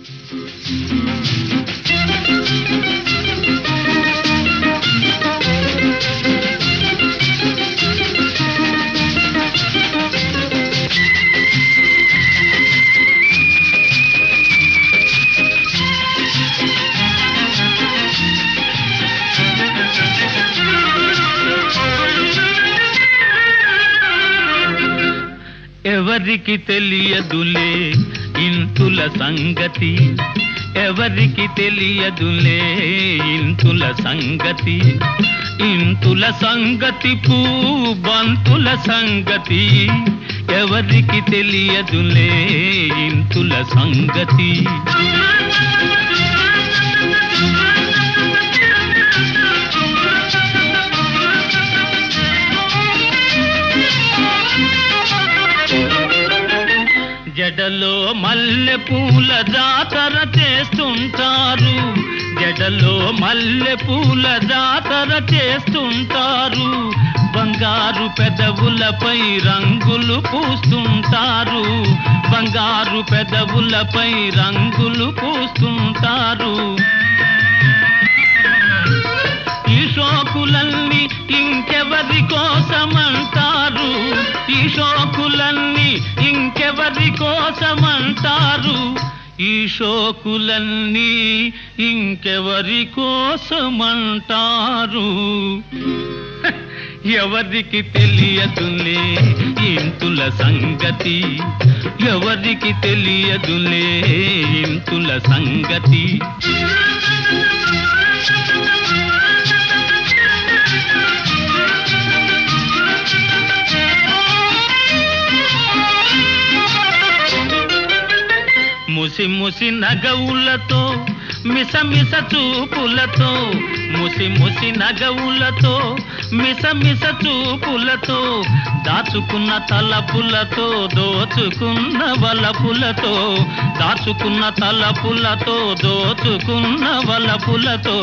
ఎవరికి తెలియదులే ఇంతుల సంగతి, ఎవరికి తెలియదులే ఇంతుల సంగతి, ఇంతుల సంగతి బంతుల సంగతి, ఎవరికి తెలియదులే ఇంతుల సంగతి. జడలో మల్లె పూల జాతర చేస్తుంటారు, జడలో మల్లె పూల జాతర చేస్తుంటారు, బంగారు పెదవులపై రంగులు పూస్తుంటారు, బంగారు పెదవులపై రంగులు పూస్తుంటారు. ఈ షోకులన్నీ ఇంకెవరి కోసమంటారు, ఈ షోకులన్నీ ఇంకెవరి కోసమంటారు, ఈ షోకులన్నీ ఇంకెవరి కోసమంటారు. ఎవరికి తెలియదులే ఇంతుల సంగతి, ఎవరికి తెలియదులే ఇంతుల సంగతి. ముసి ముసి నగవులతో మిసమిస చూపులతో, ముసి ముసి నగవులతో మిసమిస చూపులతో, దాచుకున్న తలపులతో దోచుకున్న వలపులతో, దాచుకున్న తలపులతో దోచుకున్న వలపులతో.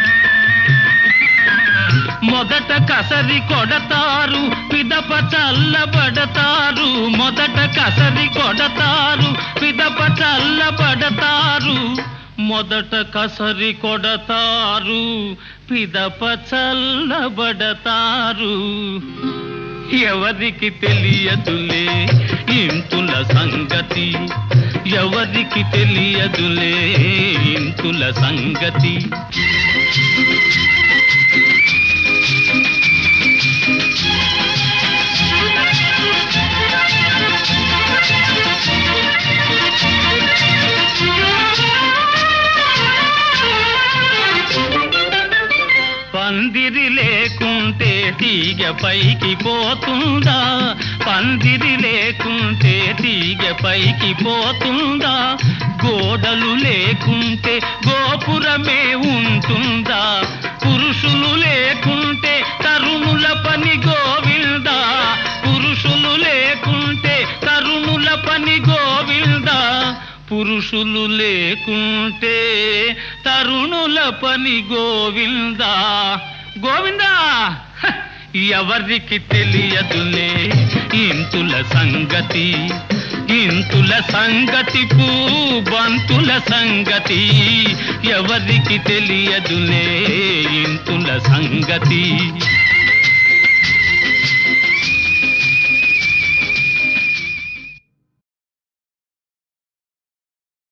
మొదట కసరి కొడతారు పిదప చల్లబడతారు, మొదట కసరి కొడతారు పిదప చల్లబడతారు, మొదట కసరి కొడతారు పిదప చల్లబడతారు. ఎవరికి తెలియదులే ఇంతుల సంగతి, ఎవరికి తెలియదులే ఇంతుల సంగతి. పందిరి లేకుంటే తీగ పైకి పోతుందా, పందిరి లేకుంటే తీగ పైకి పోతుందా, గోడలు లేకుంటే గోపురమే ఉంటుందా, పురుషులు లేకుంటే తరుణుల పని గోవిందా, పురుషులు లేకుంటే తరుణుల పని గోవిందా, పురుషులు లేకుంటే తరుణుల పని గోవిందా గోవిందా. ఎవరికి తెలియదులే ఇంతుల సంగతి, ఇంతుల సంగతి బంతుల సంగతి, ఎవరికి తెలియదులే ఇంతుల సంగతి.